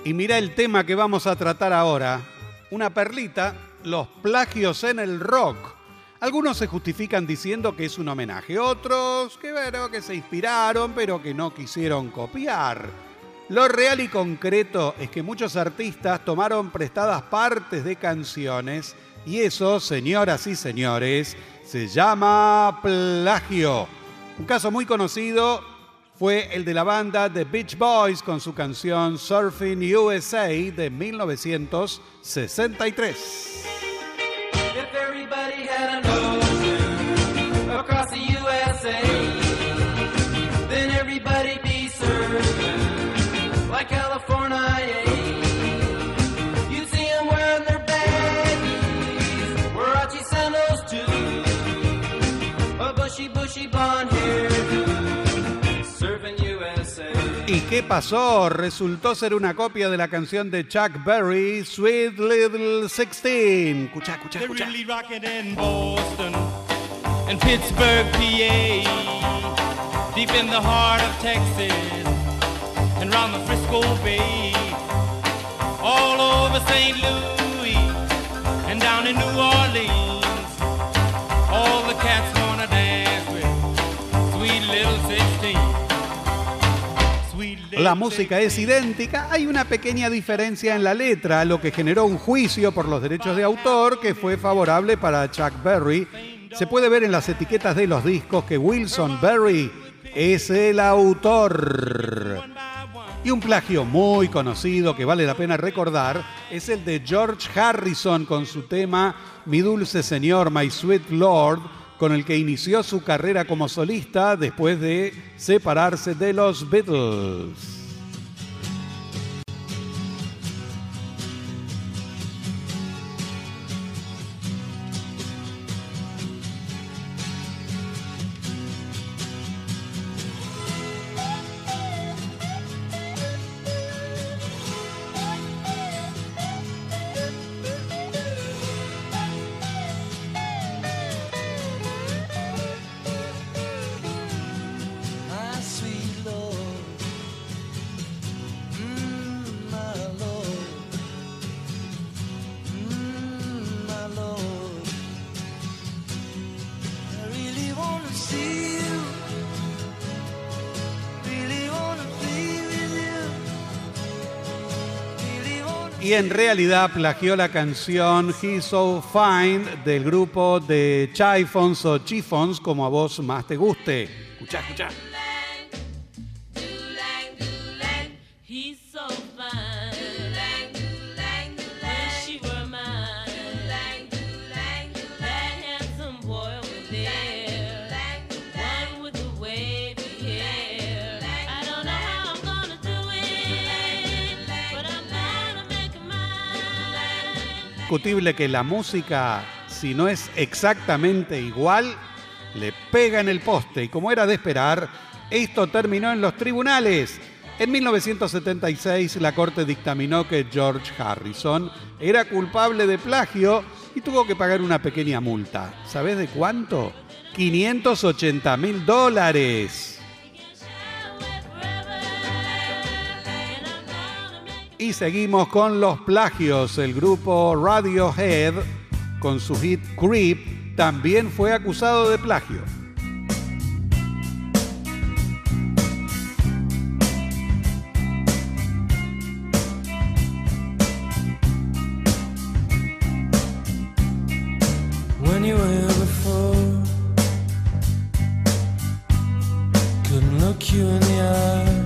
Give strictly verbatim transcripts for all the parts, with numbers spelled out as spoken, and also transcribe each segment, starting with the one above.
Y mira el tema que vamos a tratar ahora. Una perlita, los plagios en el rock. Algunos se justifican diciendo que es un homenaje, otros que, bueno, que se inspiraron pero que no quisieron copiar. Lo real y concreto es que muchos artistas tomaron prestadas partes de canciones y eso, señoras y señores, se llama plagio. Un caso muy conocido fue el de la banda The Beach Boys con su canción Surfing U S A de mil novecientos sesenta y tres. If everybody had an ocean across the U S A, then everybody'd be surfing like California. You'd see them wearing their baggies, Warachi sandals too, a bushy, bushy blonde hair, surfing U S A. ¿Y qué pasó? Resultó ser una copia de la canción de Chuck Berry, Sweet Little Sixteen. Escuchá, escuchá, They're escuchá. really rocking in Boston and Pittsburgh, P A, deep in the heart of Texas and round the Frisco Bay, all over Saint Louis and down in New Orleans. All the cats wanna dance with Sweet Little Sixteen. Sweet Little La música es idéntica, hay una pequeña diferencia en la letra, lo que generó un juicio por los derechos de autor que fue favorable para Chuck Berry. Se puede ver en las etiquetas de los discos que Wilson Berry es el autor. Y un plagio muy conocido que vale la pena recordar es el de George Harrison con su tema Mi Dulce Señor, My Sweet Lord, con el que inició su carrera como solista después de separarse de los Beatles. Y en realidad plagió la canción He's So Fine del grupo de Chiffons o Chiffons, como a vos más te guste. Escuchá, escuchá. He's so fine. Wish she were mine. That handsome boy over there. One with the wavy hair. I don't know how I'm gonna do it, but I'm gonna make it mine. Discutible que la música, si no es exactamente igual, le pega en el poste. Y como era de esperar, esto terminó en los tribunales. En mil novecientos setenta y seis, la Corte dictaminó que George Harrison era culpable de plagio y tuvo que pagar una pequeña multa. ¿Sabés de cuánto? quinientos ochenta mil dólares. Y seguimos con los plagios. El grupo Radiohead, con su hit Creep, también fue acusado de plagio. When you were before, couldn't look you in the eye.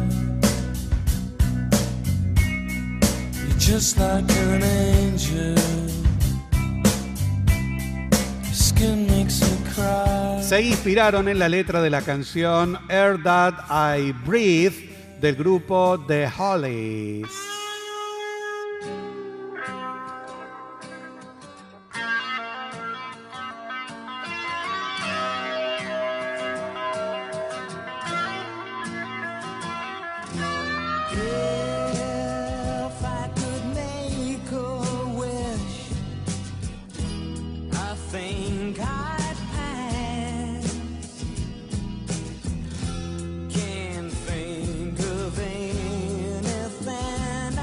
You're just like you're an angel. Your skin makes me cry. Se inspiraron en la letra de la canción Air That I Breathe del grupo The Hollies. If I could make a wish, I think I'd pass. Can't think of anything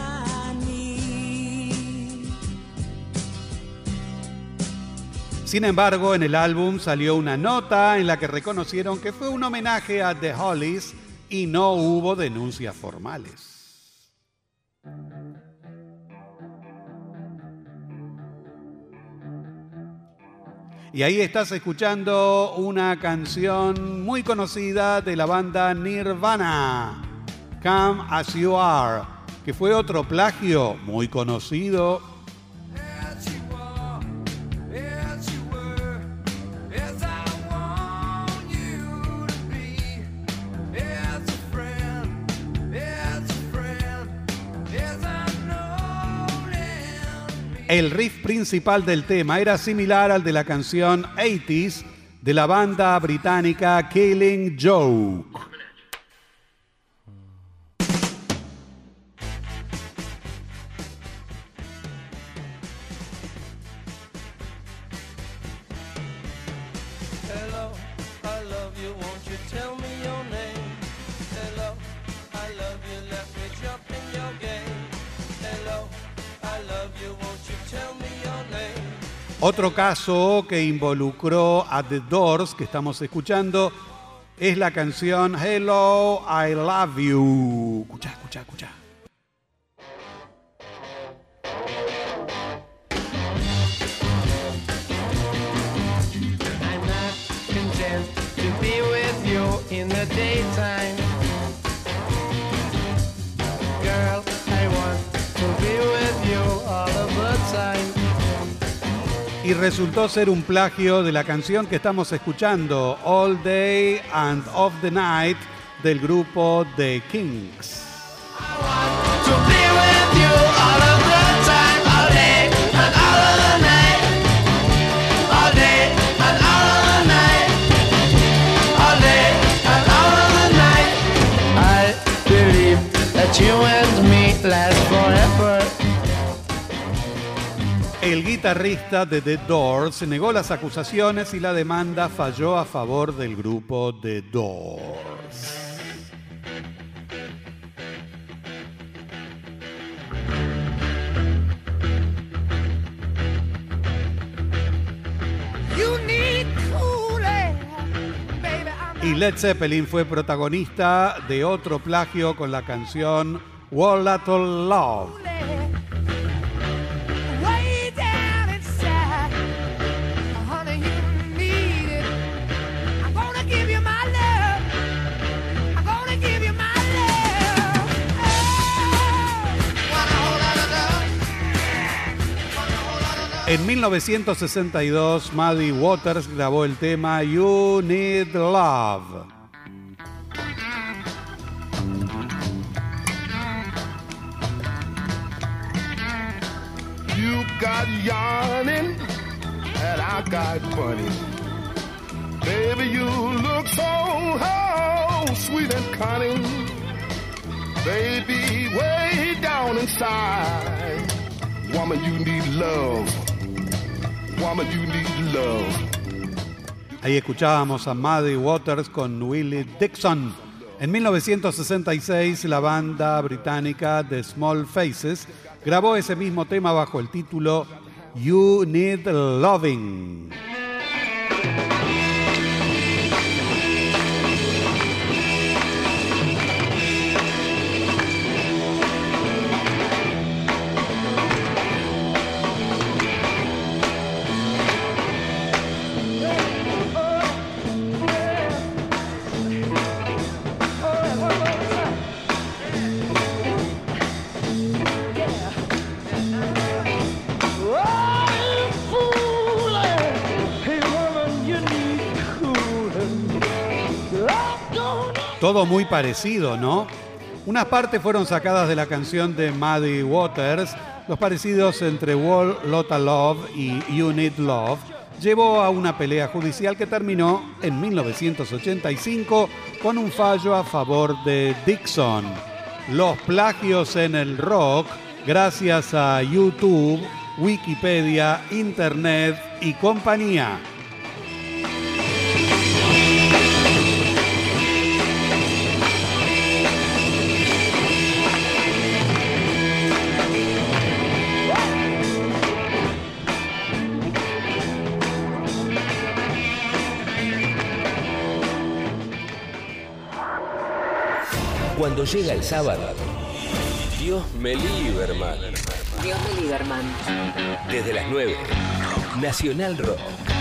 Sin embargo, en el álbum salió una nota en la que reconocieron que fue un homenaje a The Hollies y no hubo denuncias formales. Y ahí estás escuchando una canción muy conocida de la banda Nirvana, Come As You Are, que fue otro plagio muy conocido. As you are, as you were, as I want you to be, as a friend, as a friend, as I know them. El riff principal del tema era similar al de la canción ochenta de la banda británica Killing Joke. Hello, I love you, won't you tell me your name? Hello, I love you, let me jump in your game. Hello, I love you, won't you tell me your name? Otro caso que involucró a The Doors, que estamos escuchando, es la canción Hello, I Love You. Escuchá, escuchá, escuchá. I'm not content to be with you in the daytime. Girl, I want to be with you all of the time. Y resultó ser un plagio de la canción que estamos escuchando, All Day and of the Night, del grupo The Kinks. To be with you all of the time, all day and all of the night. All day and all of the night. All day and all of the night. I believe that you and me last forever. El guitarrista de The Doors negó las acusaciones y la demanda falló a favor del grupo The Doors. You need cool air, baby. I'm Y Led Zeppelin fue protagonista de otro plagio con la canción One Little Love. way down inside. Honey, you need it. I'm gonna give you my love. I'm gonna give you my love. Oh, want a whole lot of love. Want a whole lot of love. En mil novecientos sesenta y dos, Muddy Waters grabó el tema You Need Love. You got yarning, and I got money. Baby, you look so oh, sweet and cunning. Baby, way down inside, woman, you need love. Woman, you need love. Ahí escuchábamos a Muddy Waters con Willie Dixon. En mil novecientos sesenta y seis, la banda británica The Small Faces grabó ese mismo tema bajo el título You Need Loving. Todo muy parecido, ¿no? Unas partes fueron sacadas de la canción de Muddy Waters. Los parecidos entre Wall Lotta Love y You Need Love llevó a una pelea judicial que terminó en mil novecientos ochenta y cinco con un fallo a favor de Dixon. Los plagios en el rock, gracias a YouTube, Wikipedia, Internet y compañía. Cuando llega el sábado, Dios me libre, hermano. Dios me libre, hermano. Desde las nueve, Nacional Rock.